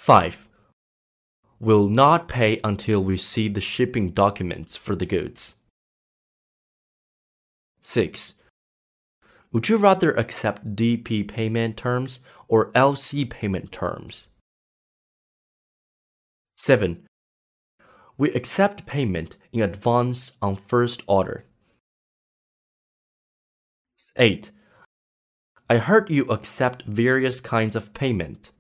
5. Will not pay until we see the shipping documents for the goods. 6. Would you rather accept DP payment terms or LC payment terms? 7. We accept payment in advance on first order. 8. I heard you accept various kinds of payment.